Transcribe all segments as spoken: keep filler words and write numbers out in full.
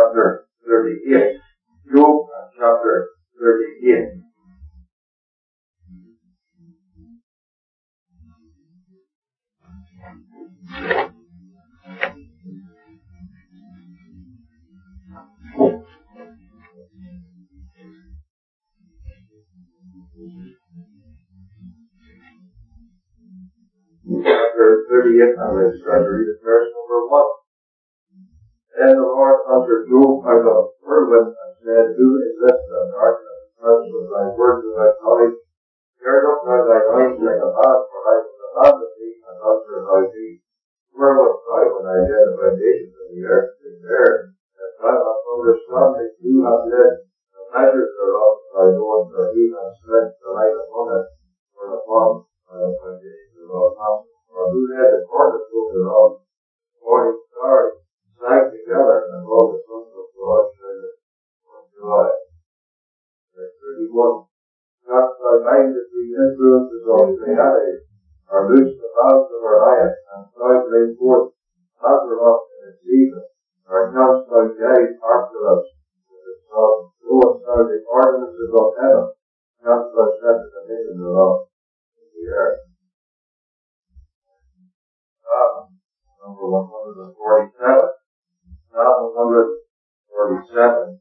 chapter thirty-eight. Job chapter thirty-eight. Chapter thirty-eight, I'm going to start to read at verse number one. Then the Lord answered Job out of whirlwind and said, Who is this that darkness touch with thy words without knowledge? Gird up now thine eyes like a man, for I will abandon thee and answer thou thee. Where was thou when I laid the foundations of the earth? Declare that thou hast understanding, who hath led the measures thereof, thy knowest, or who hath stretched the light upon it, or upon the foundations thereof, or who led the cornerstone thereof, morning stars sang together, and all the sons of God shouted for joy. Verse thirty-one. Cast thy mind between influences of reality, or loose the bounds of Orion, and thou bring forth Azeroth in its season, or canst thou guide Arcturus with its sun? Knowest thou the ordinances of heaven? Canst thou set the dominion thereof in the earth? Psalm number one hundred forty-seven. Psalm one hundred forty-seven.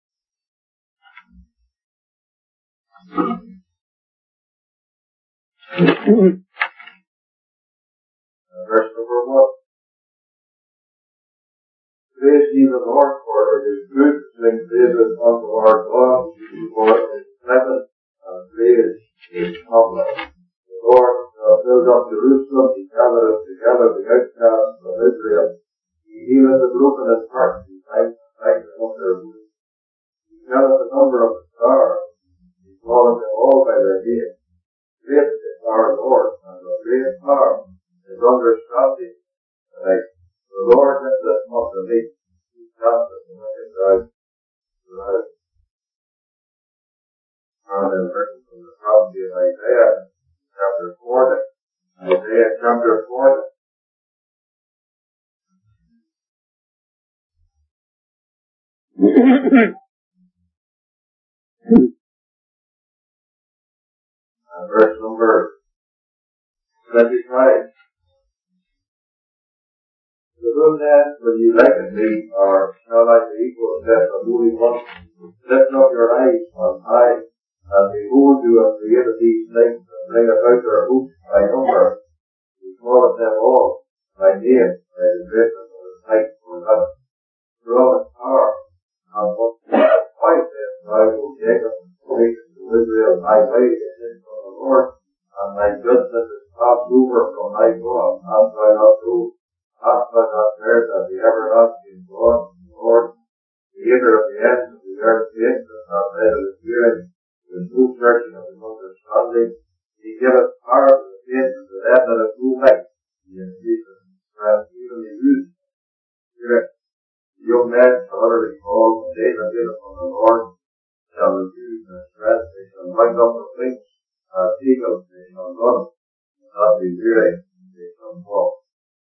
Verse number one. Praise ye the Lord, for it is good to sing praises unto our God, for it is pleasant, and praise is humble. The Lord shall build up Jerusalem, he gathereth together the outcasts of Israel. He healeth the broken in heart, he bindeth up their wounds. He telleth the number of the stars, he calleth them all by their name. Great is our Lord, and of great power, his understanding. Like the Lord lifteth up the meek, he casteth the wicked down to the earth. And then written from the prophecy of Isaiah, chapter forty. Isaiah chapter forty. And verse number twenty-five. To whom then will ye liken me, or shall I be equal, saith the Holy One? Lift up your eyes on high, and behold, you have created these things, and bring about their hopes by number. He calleth them all by name, by the greatness of his height for heaven. From his power, and what why saith thou, O Jacob, speak to Israel, thy way is from the Lord, and thy judgment is passed over from thy God. Hast thou not told? Hast thou not heard that the everlasting God, the Lord, creator of the ends of the earth, hates and hath led of his hearing, with no searching of his understanding? He giveth power to the faint and to them that have no light. He increaseth strength, even the youth. Spirit. The young men shall utterly fall, and they that wait upon the Lord shall renew their strength. They shall mount up with wings as eagles. They shall run and not be weary. They shall walk.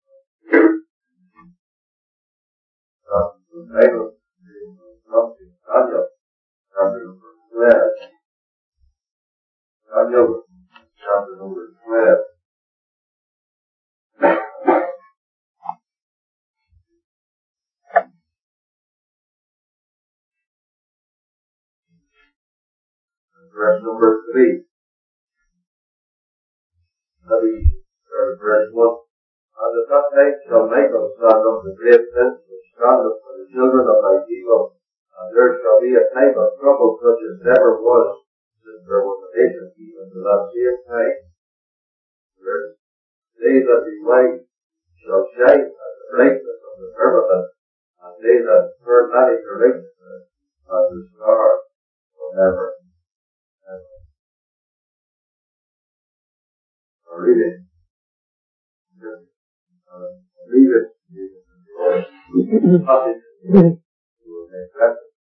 That's the Bible. Daniel, chapter number twelve. Daniel, chapter number twelve. Verse number three. Let me start verse one. And at that time shall Michael stand up the great prince, which standeth for the children of thy people. And there shall be a time of trouble such as never was, since there was a nation even to that same time. Verse. They that be wise shall shine as the brightness of the firmament, and they that turn many to righteousness as the stars forever. I'll read it. Uh, read it. Passage. You will make that.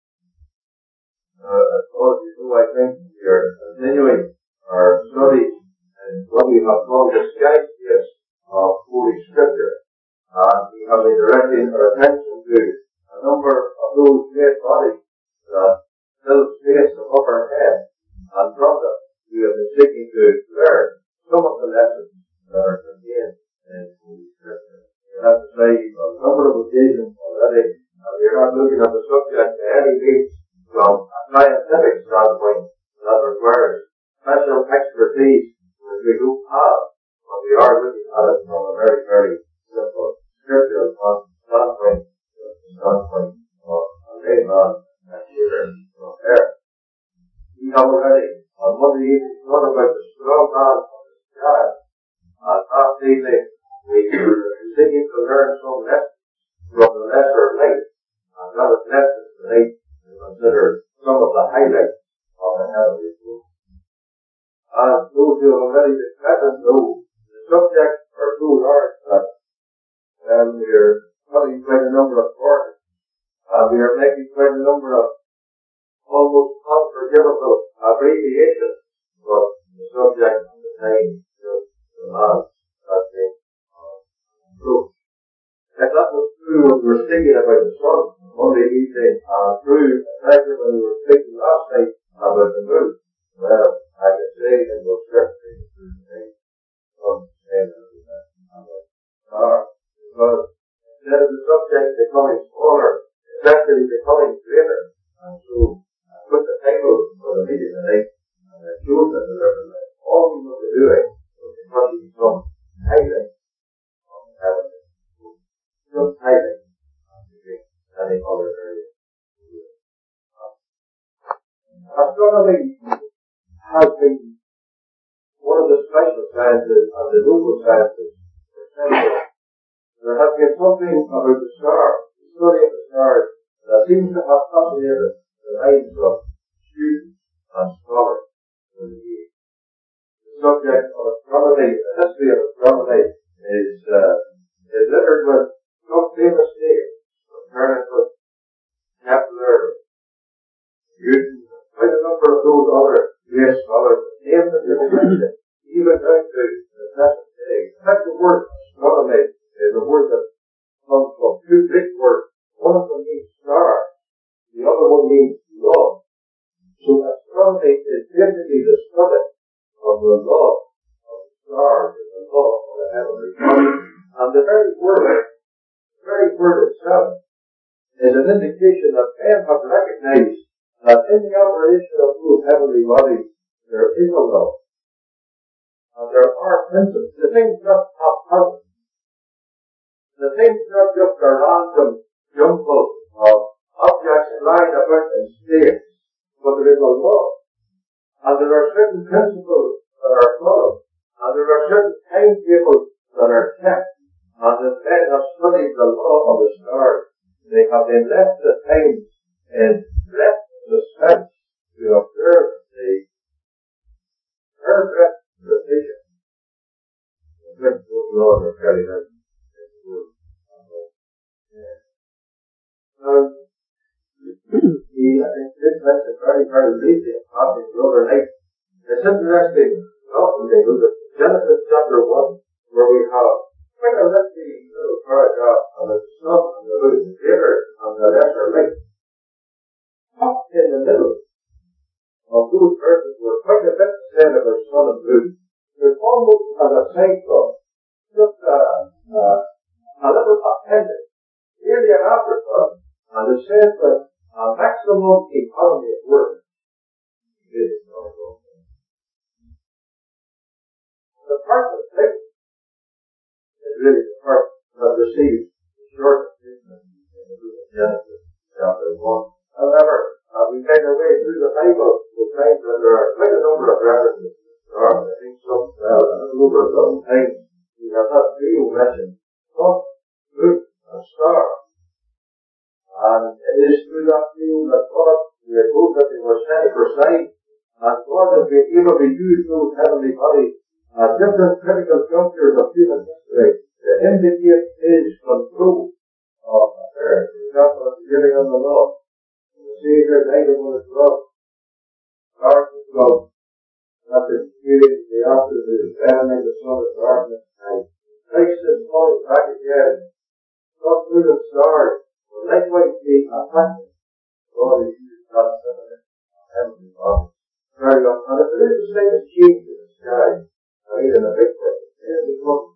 Uh, as all of you know, I think we are continuing our study in what we have called the sky space of Holy Scripture. And we have been directing our attention to a number of of those great bodies that fill space above our head, and from them we have been seeking to learn some of the lessons that are contained in Holy Scripture. I have to say, on a number of occasions already, and we're not looking at the subject by any means from a scientific standpoint that requires special expertise which we don't have, but we are looking at it from a very, very simple scriptural standpoint, the standpoint of a layman and here from there. We have already on Monday evening thought about the strong man of the sky, and last evening we were seeking to learn some lessons from the lesser light, and that has left us tonight to consider some of the highlights of the heavenly school. As those who have already been present know, the subjects are so large that um, we are cutting quite a number of corners, and we are making quite a number of almost unforgivable abbreviations, but the subject and the time just demands that thing true. If that was true when we were thinking about the sun Monday evening, and true especially when we were thinking last night about the moon, well, I can say in those scriptures through the day, sun and the star, because instead of the subject becoming smaller, it's actually becoming greater, and so I put the title for the meeting tonight, and I chose it deliberately. All we must be doing is to touching some highlights of heaven. Just highlights of any other area. Astronomy has been one of the special sciences and the local sciences for centuries. There has been something about the stars, the study of the stars, that seems to have fascinated the minds of students and scholars for the years. The subject of astronomy, the history of astronomy, is, uh, is littered with some famous names, Copernicus, Kepler, Newton, quite a number of those other great scholars, names that you've mentioned, even down to the present day. In fact, the word astronomy is a word that comes from two Greek words. One of them means star, the other one means law. So astronomy is basically the study of the law of the stars and the law of the heavenly bodies. And the very word, the very word itself, is an indication that men have recognized that in the operation of those heavenly bodies, there is a law. And there are principles. The thing's not haphazard. The thing's not just a random jumble of objects lying about in space, but there is a law. And there are certain principles that are followed. And there are certain timetables that are kept. And the men have studied the law of the stars. They have been left at times in breadth suspense to observe the perfect precision in which those laws are carried out in the world. Now, I think this mentioned very, very briefly in passing the other night. It's interesting, often they look at Genesis chapter one, where we have quite a lengthy little paragraph on the sun and the moon, the greater and the lesser light. Up in the middle of those verses were quite a bit said about sun and moon. There's almost as a side thought, just a, a, a little appendix, nearly an afterthought, and it says that a maximum economy of words is not wrong. The part that thinks is really the part that receives the short treatment in the book of Genesis chapter one. However, as we make our way through the Bible, we find that there are quite a number of references to the stars. I think some, well, a little over a dozen times we have had three mentioned: sun, moon, and star. And it is through that view that God, we are told that they were set for signs, and God has been able to use those heavenly bodies at different critical junctures of human history to indicate His control of affairs. For example, at the giving of the law, the Savior died upon the cross, darkness love, that is experienced the afternoon, enemy the sun of darkness night. Christ is coming back again. God through the stars But likewise, being a practice, God is using God's heavenly Father. Very well. And if there is a slight change in the sky, or even a big way, then it becomes,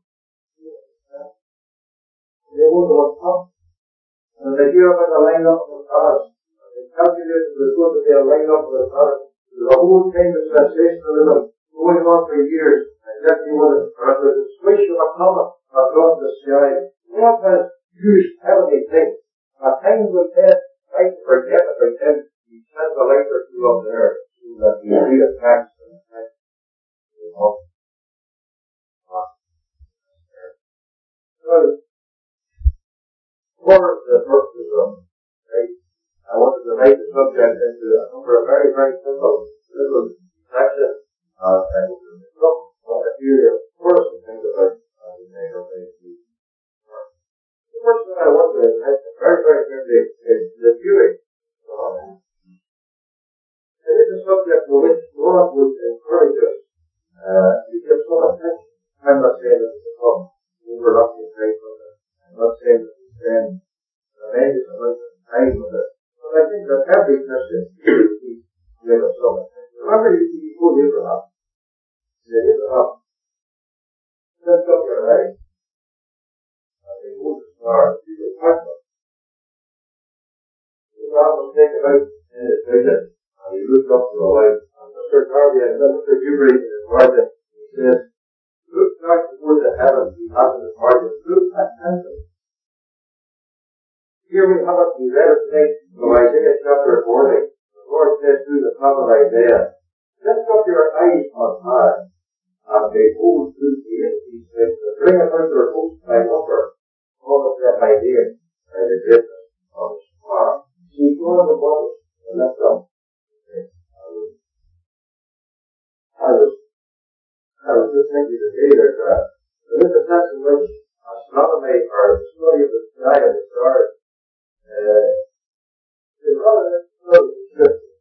they wonder what's up. And they hear about the line up of the stars. And they calculate the good that they'll line up with the stars. There's a whole kind of sensationalism going on for years. Exactly what it is. Or there's a swish of a comet across the sky. God has used heavenly things. A time will test, try to forget it, but then he sends a light or two up there so that he reattacks and attacks the hope. So, for the purposes of right, I wanted to make the subject into a number of very, very simple little sections. Uh, and we'll look at a few of course and think about uh, the name of the The first thing I want to mention very, very quickly is the viewing. Uh, it is a subject for which God would encourage us uh, to give some attention. I'm not saying that it's become overlooking great on it. I'm not saying that we spend tremendous amount of time on it. But I think that every Christian should be given some attention. Remember, you see who Abraham. He said, Abraham, lift up your eyes and behold the stars. You can touch them. Abraham was taken out in his vision and he looked up to the light. And Mister Garvey and Mister Dewberry in his garden, he says, look back toward the heavens he has in his garden. Look attentively. Here we have it, we read it today from Isaiah chapter forty. The Lord says through the prophet Isaiah, lift up your eyes on high, and behold through the these things, and bring about your host by number, all of them by name, by the greatness of his power. See God above us, and lift up. I was, I was just thinking today that uh, there is a sense in which astronomy, or the study of the sky and the stars, Uh, is rather necessarily descriptive.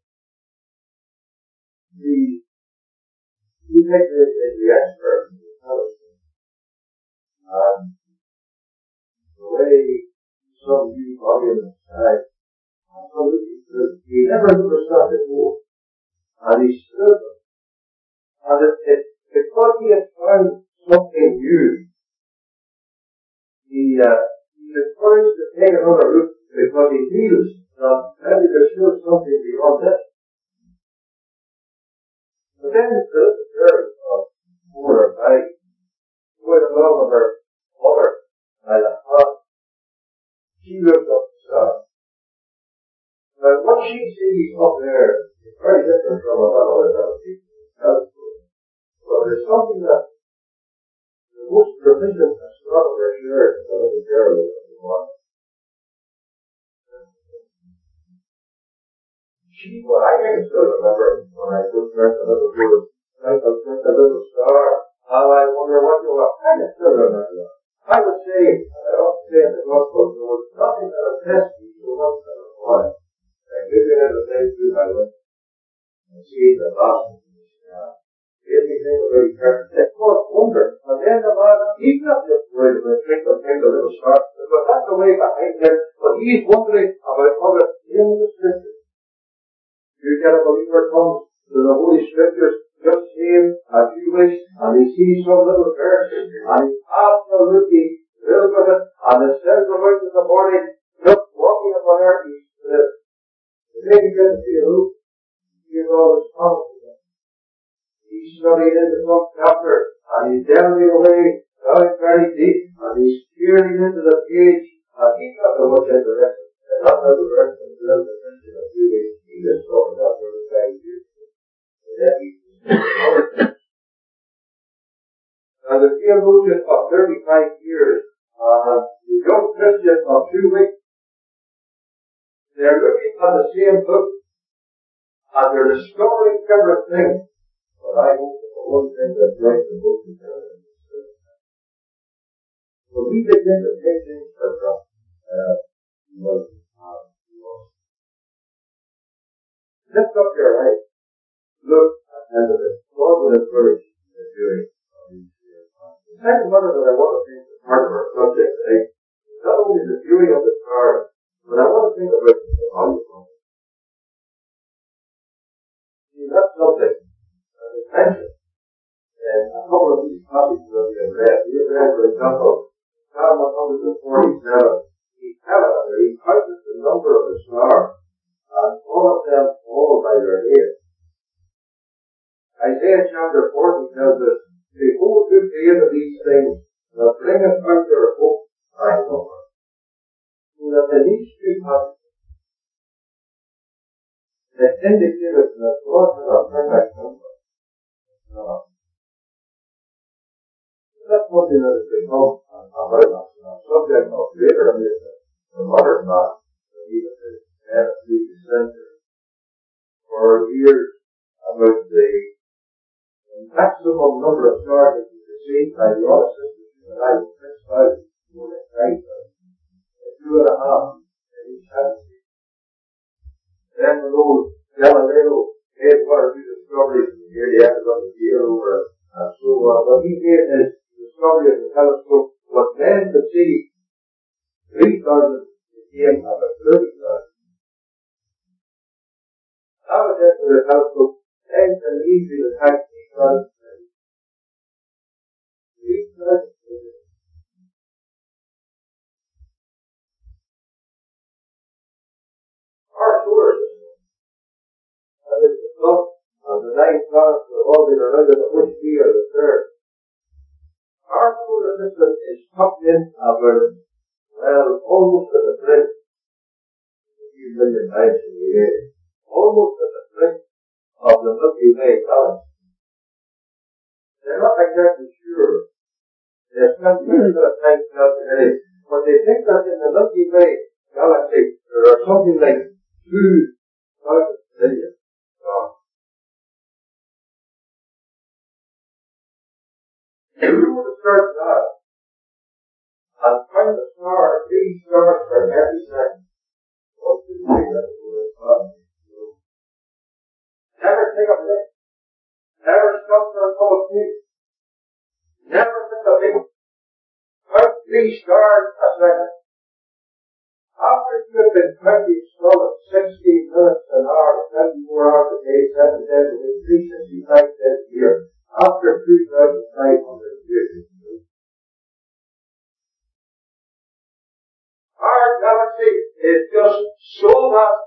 The, we take this as the expert in the intelligence, and the way some view body in the sky, absolutely good. He never understood before, and he stood them. And it, it, because he has found something new, he, uh, he is encouraged to take another route, because he feels that maybe there's still something beyond this. But then there's the girl of four or five, going along with her mother by the hand. She looked up the sky. Now what she sees up there is very different from what other people tell us. But there's something that the most proficient astronomer shares about the girl of the one. She, well, I can still remember when I first met a little girl, I was just a little star, and I wonder what you are. I can still remember that. I would say, I often say in the Gospel, there was nothing that attests me to what I was like. I give you another thing through my life, and see the last of the sky. Everything was very perfect. It was wonder. And then the man, he's not just worried about think of think a little star, but that's the way behind him, but he's wondering about other in the scriptures. You get a believer comes to the Holy Scriptures, just saved, a few weeks, and he sees some little verse, and he's absolutely thrilled with it, and it says about in the morning, just walking upon earth, he's uh, maybe getting to you, he's always confident. He's studying into some chapter, and he's delving away, going very deep, and he's peering into the page, and he's not so much interested. And not as a person who lives in a few days, he just talks about where the guy is. And then he's now the theologian of thirty-five years, uh, the young Christian of two weeks, they're looking at the same book, and they're discovering different things. But I hope that the one thing that makes the book is that when we begin to take things for granted, uh, well, lift up your eyes, look at it. God will encourage the viewing of these things. The second matter that I want to think is part of our subject today is not only the viewing of the stars, But I want to think about the value of it. See, that's something that is mentioned in a couple of these passages that we have read. We have read, for example, Psalm one forty-seven. He telleth, or he counted the number of the stars, and all of them fall by their age. Isaiah chapter forty tells us, behold, good day of these things, that bringeth out their hope by number. So that in these two passages, it indicated that God had a perfect number. No. That's one thing that has become about us, a subject of greater amusement for modern man, and even the twentieth century. For years, about the maximum number of stars that was received by the Oracist in the Bible, six thousand, more than nine thousand, two and a half in each hemisphere. Then when old Galileo made one or two discoveries, and here he ended up a year over, and so on, but he made his discovery of the telescope, what men could see, three thousand became about thirty thousand. Now that with the telescope, men can easily detect three thousand. three thousand. Our solar system, that is the sun, and the nine planets that orbit around it, of which we are the third. Our solar system is tucked in about, well, almost at the brink, a few million miles from the area, almost at the brink of the Milky Way galaxy. They're not exactly sure. They're spending a bit of time calculating, but they think that in the Milky Way galaxy there are something like two thousand billion stars. If we were to start that and find a star, three stars for every second, what do you think that would be? Never take a break. Never stop for a cup of tea. Never miss a meal. Count three stars a second. After you have been counting solid sixty minutes an hour, twenty-four hours a day, seven days a week, three hundred sixty-five days a year, after two thousand five hundred years. Our galaxy is just so vast.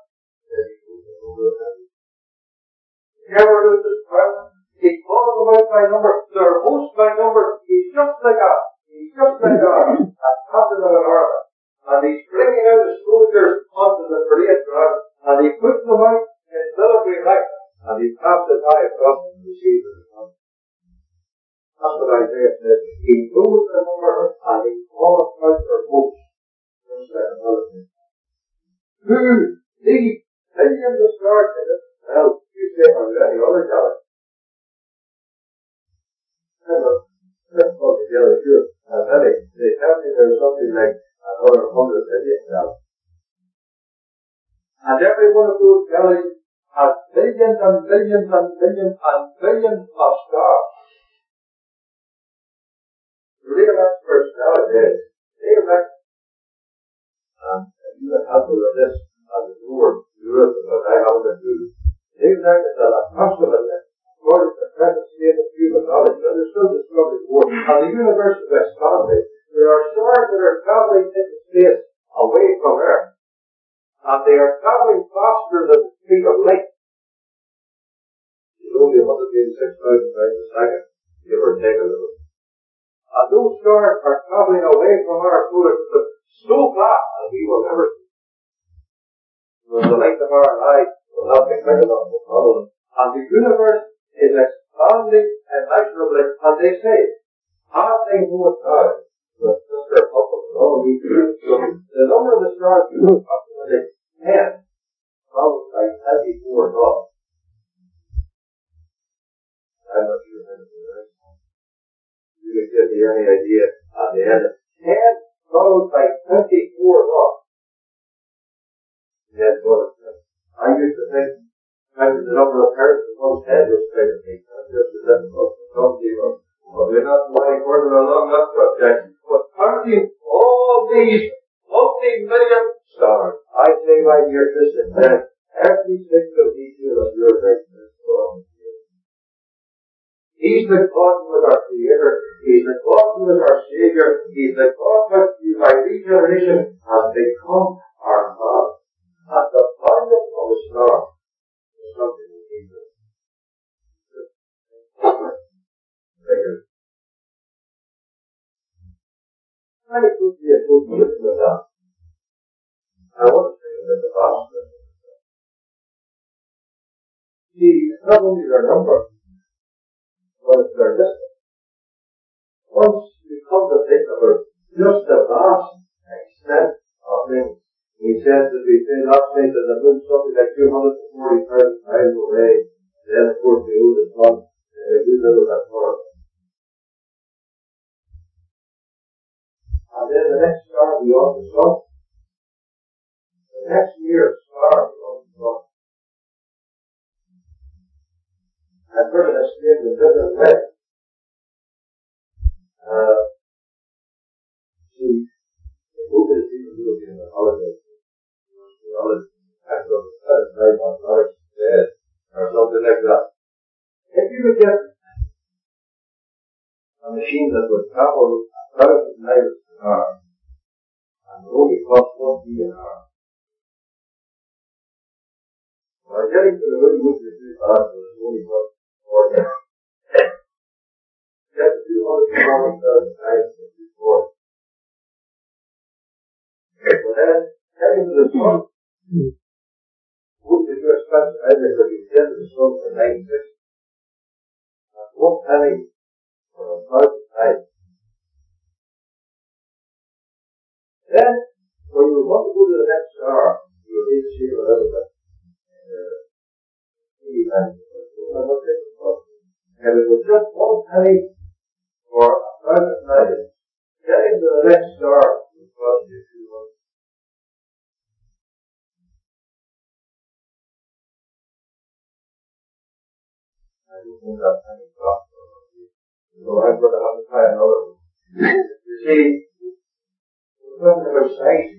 Never loses count. He calls them out by number. Their host by number. He's just like us. He's just like us. A captain of an army. And he's bringing out the soldiers onto the parade ground. And he puts them out in military life. And he passes high across and receives them. That's what Isaiah says. He knows their number and he calls out their host. Just like a military. Who? These millions of stars in it. Well, you say on any other galaxy. That's what the yellow shoe. And then they, they tell me there's something like another hundred million galaxies. And every one of those galaxies has billions and billions and billions and billions of stars. The real experts nowadays, they reckon, and you can help me with this as a word, do it, but I haven't do it. They reckon that approximately, according to the present state of human knowledge, and there's still discovery more, and the universe is expanding, there are stars that are traveling into space away from Earth, and they are traveling faster than the speed of light. It's only one hundred eighty-six thousand miles a second, give or take a little. And those stars are traveling away from our solar system so fast that we will never see. When the light of our eyes will not be quick enough to follow them. And the universe is expanding immeasurably. And they say, passing more stars, with Mister Hubble and all these things. So the number of the stars is approximately ten, followed by twenty-four dots. I'm not sure how to do that. You can give me any idea at the end. ten followed by twenty-four dots. That's what it says. I used to think maybe the number of hairs in one's head was kind of thing. That's just a difficult for some people. But we're not going further along that subject. But counting all these multi-million stars. I say, my dear Christian friend, every single detail of your greatness belongs to you. He's the God who is our Creator. He's the God who is our Savior. He's the God who, by regeneration, has become our God. And the finding of the star is something we need to figure. I could be associated with that. I want to say that the gospel. See, it's not only their number, but it's their distance. Once you come to think about just the vast extent of things, he says that we say last night that the moon something like two hundred forty thousand miles away, and then of course the oldest one, uh, we little that far. And then the next star beyond the sun, the next nearest star beyond the sun. And we're going to escape in different ways. Uh, see, who did people do it in the holidays? The holidays, after the night on Norwich dead, or something like that. If you could get a machine that would travel a thousand miles an hour, and only cost one p an hour, by getting to the moon would be too fast, it was only cost four hours. Get to two hundred forty thousand miles before. So then, getting to the sun would be too expensive either, because you get to the sun for nine sixty. And one penny for a thousand miles. Then, when you want to go to the next star, you need to see a little bit. And it was just one penny for a thousand miles. Getting to the next star would cost you two months. I don't think that penny cost for you. So I'm going to have to try another one. You see, we're talking about science.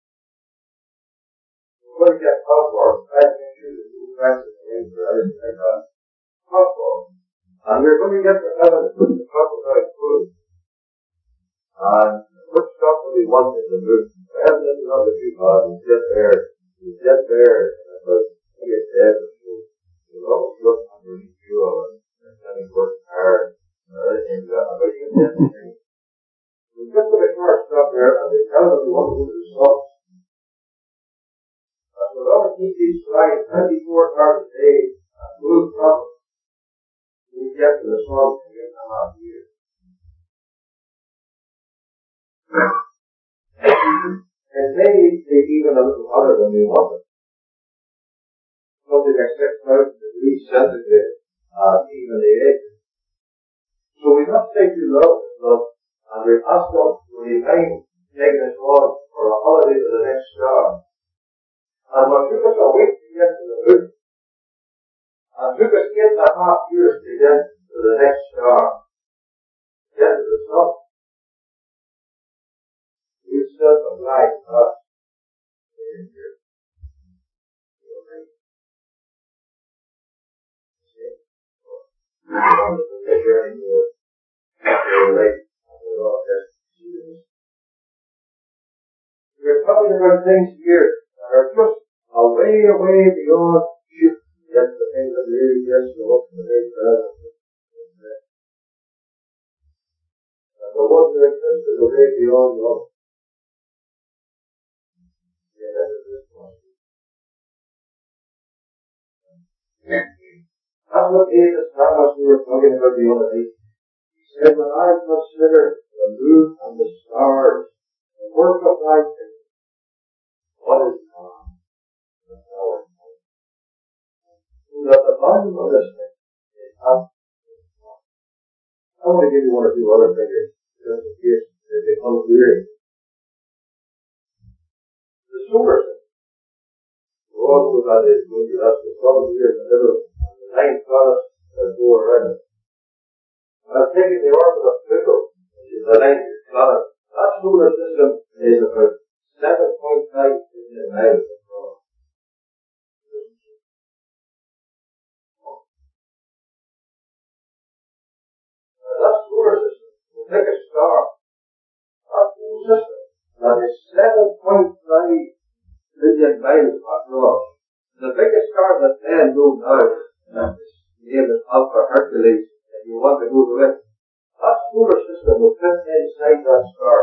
We're going to get popcorn. I can choose a few kinds of things or anything like that. Popcorn. And we're going to get to heaven to talk about food. And what stuff do we want in the mood? Heaven is not a too bad. We get there. We get there in about eight days or so. We'll always look underneath fuel and then we work hard. And uh, you get there. We get to the first stop there and they tell us we want to go to the sun. And we're going to keep these flying twenty-four hours a day and move from we get to the sun in eight and a half years. And maybe take even a little hotter than we wanted. Something like six thousand degrees centigrade, uh, even the eight. So we must take too low, look, and we ask them, will you mind taking us on for a holiday to the next star? And what took us a week to get to the moon, and took us eight and a half years to get to the next star, get to the sun. We still apply to us in here. We're talking about things here that are just a way, away beyond you. Yes, the things that really yes, the hope and the big present. And the one that exists is a way beyond love. Yeah, that is this one. That's what Jesus Thomas we were talking about the other day. He said, when I consider the moon and the stars, the work of thy fingers, what is man? The power of God. So that the volume of this thing is up. I want to give you one or two other figures, just in case they become weary. The solar system. We all know that is going to that's the sun here in the middle. Nine planets that go around it. I've taken the orbit of Pluto, which is the ninth planet. That solar system is about seven point five billion miles across. That solar system, the biggest star, our whole system, that is seven point five billion miles across. The biggest star that man knows now, and this name is Alpha Hercules, and you want to go to it, that solar system will fit inside that star.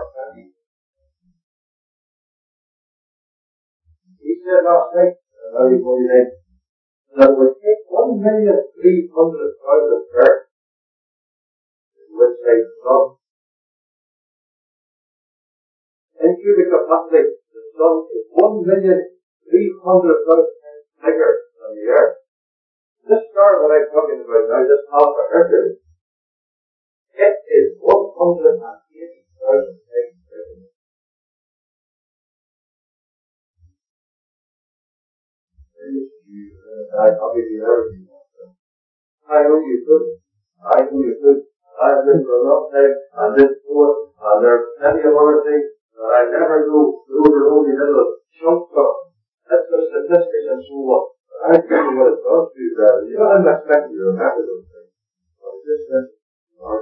He said last night, uh, night, that it would take one million three hundred thousand Earth to inside the sun. In cubic capacity, the sun is one million three hundred thousand times bigger than the Earth. This star that I'm talking about now, this Alpha Hercules, it is one hundred eighty thousand times bigger. I I'll give you everything. I know you could. I know you could. I've been for a long time on this board, and there are plenty of other things that I never do. Those are only little chunks of. That's the statistics and so on. I tell you what it does to you, that you don't expect you to remember those things. But this is hard.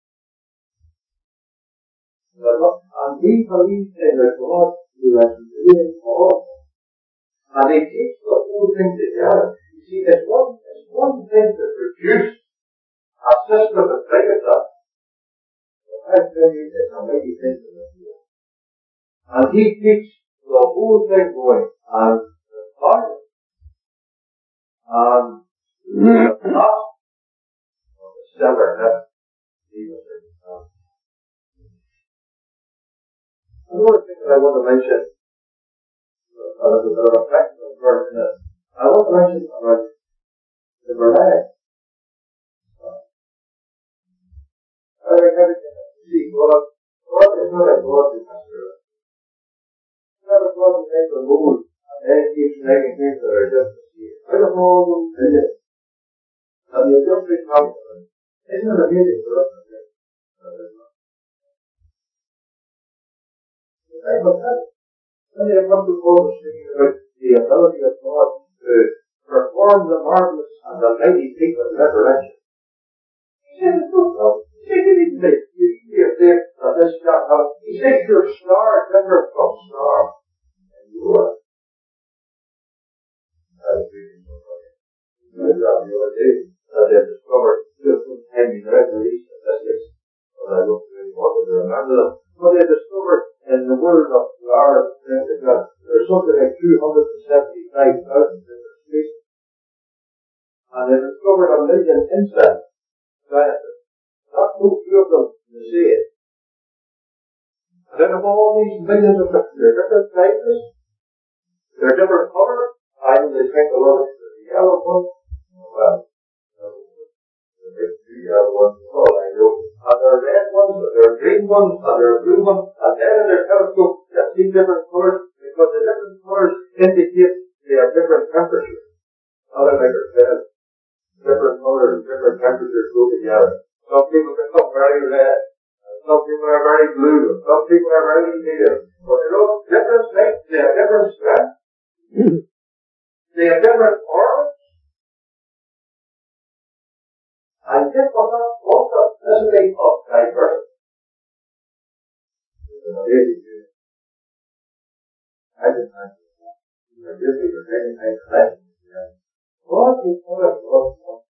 And we believe in the God who has created all. And he keeps the whole thing together. You see, it's one, it's one thing to produce a system as big as that. But I tell you, it's a mighty thing to do. And he keeps the whole thing going. And the fire, and the top of the stellar heaven, he was in the top. Another thing that I want to mention, a little bit of a practical version, I want to mention about the Berlin. I think everything that you see, God, God is not a God who has to. It's not a God who makes a moon and then keeps making things that are just to see. I don't know all those things. And the adjusting confidence, isn't it amazing for us to think that it's not? The time of that, when the Apostle Paul was speaking about the ability of God to perform the marvelous and the mighty feat of resurrection, he said, it's no problem. He said, you need to make, you need to be afraid that this can't happen. He said, your star different from star. And you are. That was really so funny. I read that the other day, that they discovered just some tiny release statistics, but I don't really want to remember them. But they discovered in the world of stars, there's something like two hundred seventy-five thousand different species. And they discovered a million insects. Scientists. Not too few of them to see it. And then of all these millions of different, they're different sizes, they're different colors. I know they think a lot of the yellow ones. Well, there's two yellow ones, all I know. And there are red ones, and there are green ones, and there are blue ones, and then in their telescope they see different colors, because the different colors indicate they have different temperatures. Other makers said different colors and different temperatures go together. Some people become very red, and some people are very blue, and some people are very pale. But you know, different things, they have different strength. They have different orbits. And yet for that multiplicity of diversity. It's an amazing thing. I just find it. I really remain a question. What is what of love?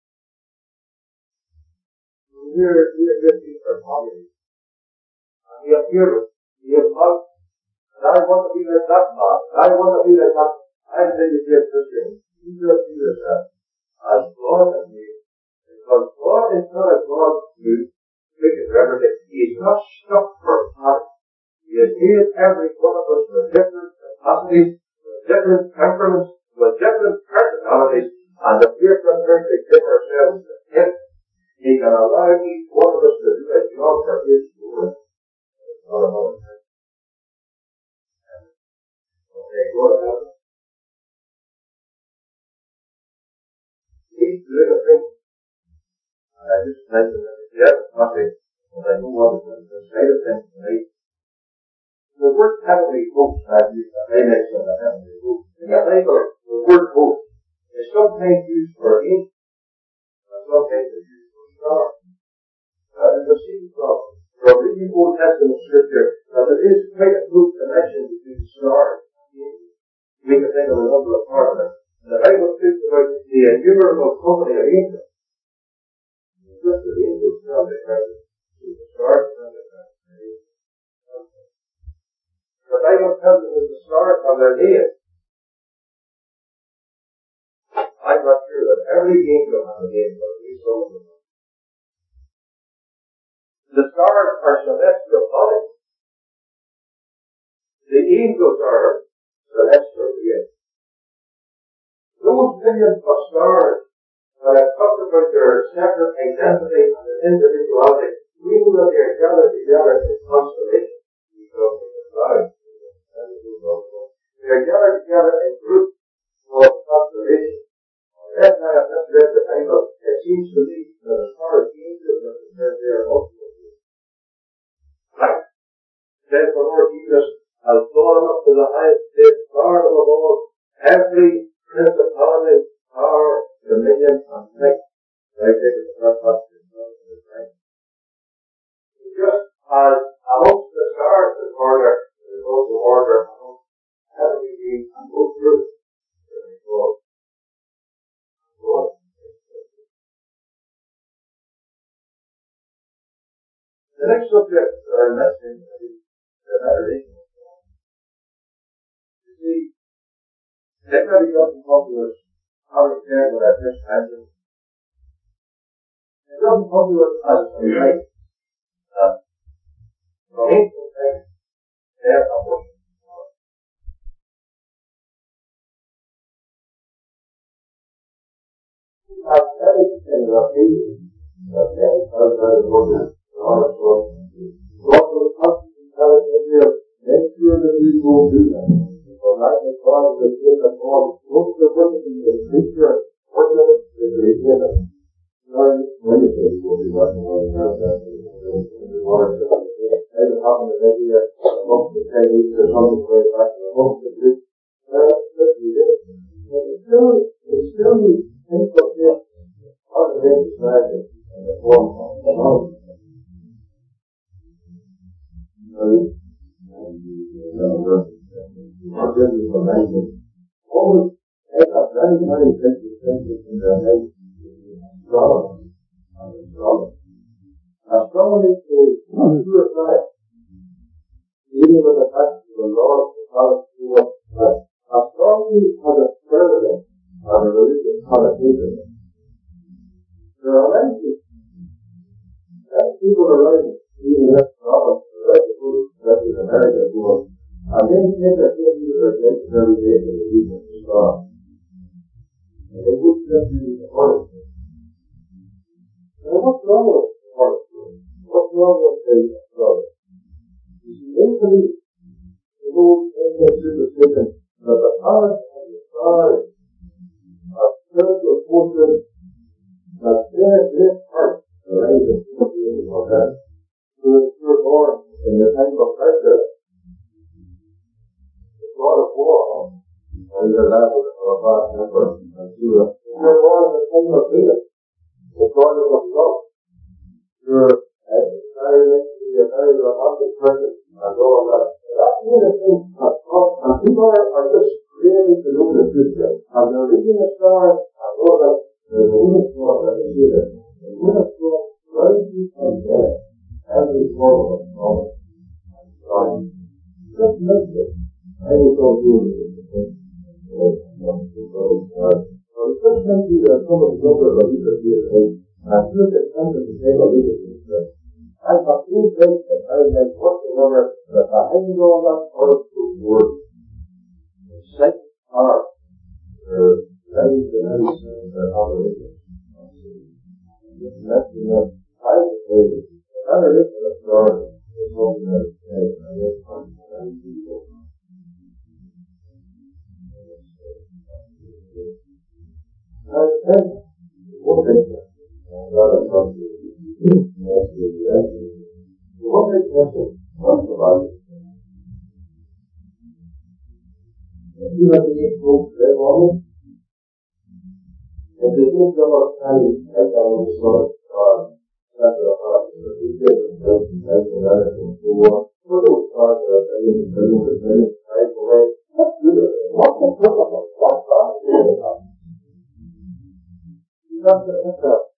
We're here looking for poverty. And we have heroes. We have love. And I want to be like that man. I want to be like that. I think it's just Christian. You just see yourself as God and me. Because God is not a God who makes it everything. He is not stuck for time. He has made every one of us with different capacities, with different temperaments, with different personalities, and if we're concerned to give ourselves to Him, He can allow each one of us to do a job for His glory. It's not about Him. Okay, go to heaven. These little things, and I just mentioned that, yes, it's nothing, but I don't want to say the things tonight. the word heavenly host, I've used that. They mention the heavenly host. In the Bible, the word host is sometimes used for angels, and sometimes it's used for stars. Now, you can see from, from reading Old Testament scripture that there is quite a close connection between stars and angels. We can think of a number of parts of it. The Bible speaks about the innumerable company of angels. Just the angels can be present, so the stars can be present. The Bible tells us that the stars have their names. I'm not sure that every angel has a name, but at least some of them. The stars are celestial bodies. The angels are celestial beings. Those millions of stars that have talked about their separate identity and their individuality, we know that they are gathered together in constellations. We talk about the clouds. They are gathered together in groups called constellations. Every time I've just read the Bible, it seems to me that as far as angels are concerned, they are ultimately right. Then the Lord Jesus has gone up to the highest place, far above all, every principality, power, dominion, and might. I take it to that part of the time. Just as amongst the stars is order, there is also order amongst heavenly beings and both groups. There is God. God. The next subject that I'm mentioning is the veneration of God. You see, it really doesn't come to us having said what I've just mentioned. It doesn't come to us as a right that from ancient times there are worship of God. We have many in our faith that many times that is worship God of God. God will constantly tell us that we are make sure that we will do that. For that is God will give us all most of the worshiping the creature worship the creator. Lord, when you say you will be working on that, we want to I was talking to Betty that most of the Chinese are coming to the back of most of the well, but we did it. But it's still, it's still incomplete. How to make it magic in the form of knowledge. Our business of language. Always, I got very, very sensitive things in their head. Astrology. Astrology. Astrology is suicide. Dealing with the fact of the Lord, the Father, that astrology has a spiritual and a religious connotation. There are many people, many people around, even in astrology, like the Buddhists, especially in America, who are, and they think that they use their attention every day to the use of the stars. And they wouldn't just use the horoscope. Now, what's wrong with the horoscope? What's wrong with the astrology? You see, they believe, the Lord in their superstition, that the planets and the stars are spiritual forces that bear this part, the rise of the being of that, who is pure born in the time of pressure, the God of war, and your lab of a vast number, and Surah. Pure born in the time of Venus, the God of love. You're very next to be a very romantic person, and all of that. That's the other thing. And people are, are just craving to know the future. And they're reading the stars, and all that. There's a woman star, let me see this. A woman star, rising from death, every form of knowledge and starting. Just make it. I will go through this. So it's just meant to uh, some of the number of leaders here today. And I feel it's time to take a look at this. I have two things that I have whatsoever that I hang on that horoscope word. The second part, their values and values and their operations. Just messing up. I say, the veneration of God is something that is said, and it's something that is people. I think, one thing, God has come to you. Yes, yes, yes. What makes sense? What's the value? And they didn't go up tiny, like that was sort of, uh, center of us, so we did the things and things and other things. We want, we're going to start the, the, the, the, the, the, right away. Let's do it. What's the purpose of that? What's the purpose of that? That's the, that's the,